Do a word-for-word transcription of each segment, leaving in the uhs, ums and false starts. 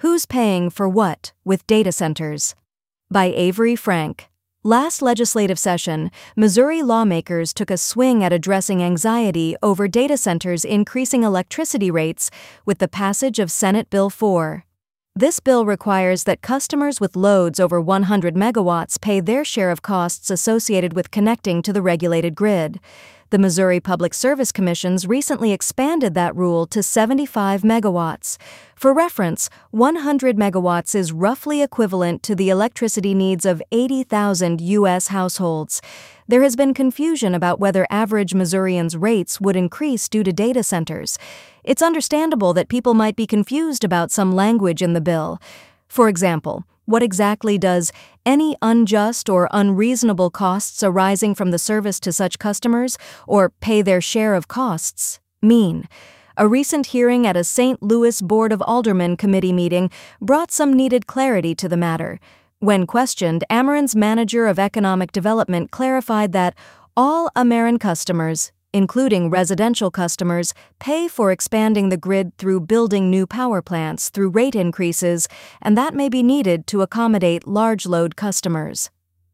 Who's Paying for What with Data Centers? By Avery Frank. Last legislative session, Missouri lawmakers took a swing at addressing anxiety over data centers increasing electricity rates with the passage of Senate Bill four. This bill requires that customers with loads over one hundred megawatts pay their share of costs associated with connecting to the regulated grid. The Missouri Public Service Commissions recently expanded that rule to seventy-five megawatts. For reference, one hundred megawatts is roughly equivalent to the electricity needs of eighty thousand U S households. There has been confusion about whether average Missourians' rates would increase due to data centers. It's understandable that people might be confused about some language in the bill. For example, what exactly does any unjust or unreasonable costs arising from the service to such customers or pay their share of costs mean? A recent hearing at a Saint Louis Board of Aldermen committee meeting brought some needed clarity to the matter. When questioned, Ameren's manager of economic development clarified that all Ameren customers, including residential customers, pay for expanding the grid through building new power plants through rate increases, and that may be needed to accommodate large load customers.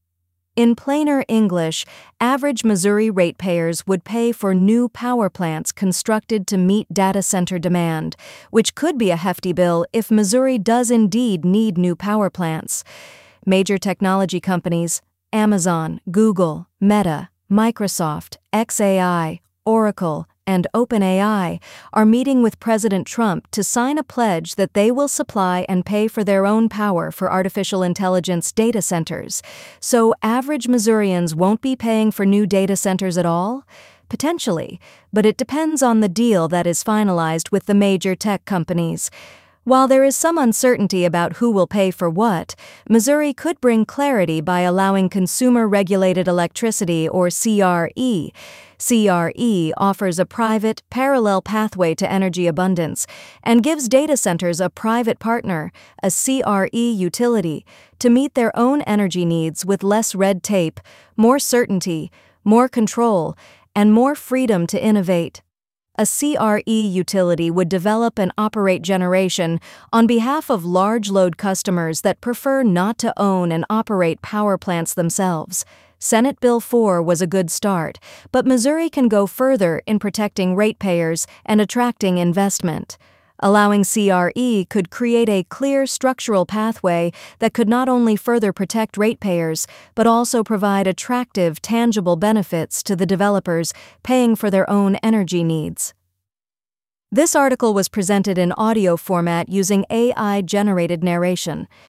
In plainer English, average Missouri ratepayers would pay for new power plants constructed to meet data center demand, which could be a hefty bill if Missouri does indeed need new power plants. Major technology companies, Amazon, Google, Meta, Microsoft, X A I, Oracle, and OpenAI are meeting with President Trump to sign a pledge that they will supply and pay for their own power for artificial intelligence data centers. So average Missourians won't be paying for new data centers at all? Potentially, but it depends on the deal that is finalized with the major tech companies. While there is some uncertainty about who will pay for what, Missouri could bring clarity by allowing Consumer Regulated Electricity, or C R E. C R E offers a private, parallel pathway to energy abundance and gives data centers a private partner, a C R E utility, to meet their own energy needs with less red tape, more certainty, more control, and more freedom to innovate. A C R E utility would develop and operate generation on behalf of large load customers that prefer not to own and operate power plants themselves. Senate Bill four was a good start, but Missouri can go further in protecting ratepayers and attracting investment. Allowing C R E could create a clear structural pathway that could not only further protect ratepayers, but also provide attractive, tangible benefits to the developers paying for their own energy needs. This article was presented in audio format using A I-generated narration.